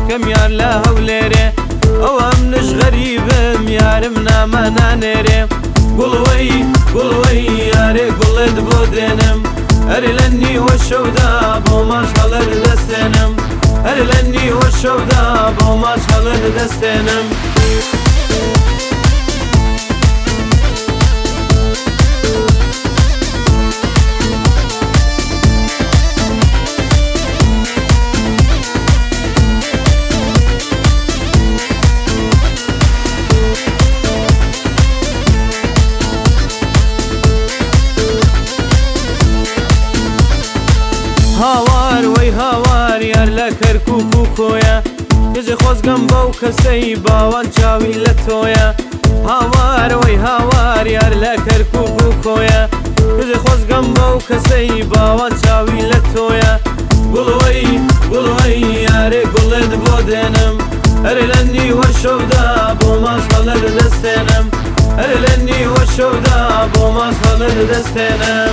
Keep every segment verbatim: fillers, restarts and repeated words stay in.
بکەم یار لە هەولێرێ ئەوە منش غەریبم یارم نامە نانێرێ گوڵوەی گوڵوەی یارێ گوڵێت بۆ دێنم هەر لە نیوە شەودا بۆ ماش هەڵەر دەستێنم هەر لە نیوە شەودا بۆ ماش هەڵەر دەستێنم هاوار وەی هاوار یار لە کەرکووک و کۆیە کەژێ خۆزگەم بەو کەسەی باوان چاوی لە تۆیە هاوار وەی هاوار یار لە کەرکووک و کۆیە کەژێ خۆزگەم بەو کەسەی باوان چاوی لە تۆیە گوڵوەی گوڵوەی یارێ گوڵێت بۆ دێنم هەر لە نیوە شەودا بۆ ماش هەڵەر دەستێنم هەر لە نیوە شەودا بۆ ماش هەڵەر دەستێنم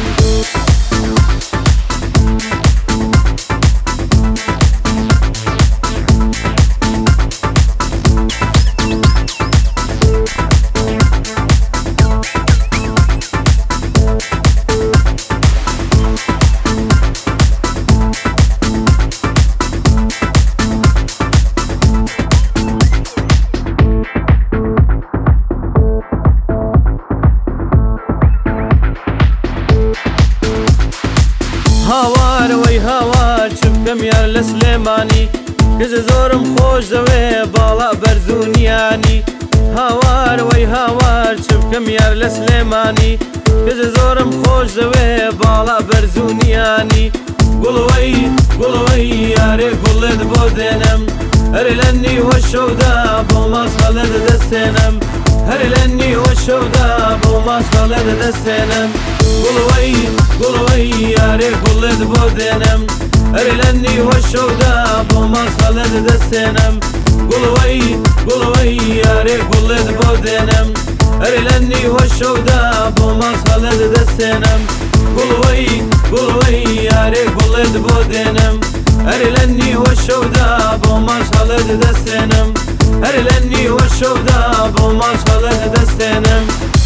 هاوار وەی هاوار چ بکەم یار لە سلێمانی کەژە زۆرم خۆش دەوێ باڵا بەرزوونیانی هاوار وەی هاوار چ بکەم یار لە سلێمانی کەژە زۆرم خۆش دەوێ باڵا بەرزوونیانی گوڵوەی گوڵوەی یارێ گوڵێت بۆ دێنم هەر لە نیوە شەودا بۆ ماش هەڵەر دەستێنم هەر لە نیوە شەودا بۆ ماش هەڵەر دەستێنم گوڵوەی گوڵوەی یارێ گوڵێت بۆ دێنم هەر لە نیوە شەودا بۆ ماش هەڵەر دەستێنم گوڵوەی گوڵوەی یارێ گوڵێت بۆ دێنم هەر لە نیوە شەودا بۆ ماش هەڵەر دەستێنم گوڵوەی گوڵوەی یارێ گوڵێت بۆ دێنم هەر لە نیوە شەودا بۆ ماش هەڵەر دەستێنم هەر لە نیوە شەودا بۆ ماش هەڵەر دەستێنم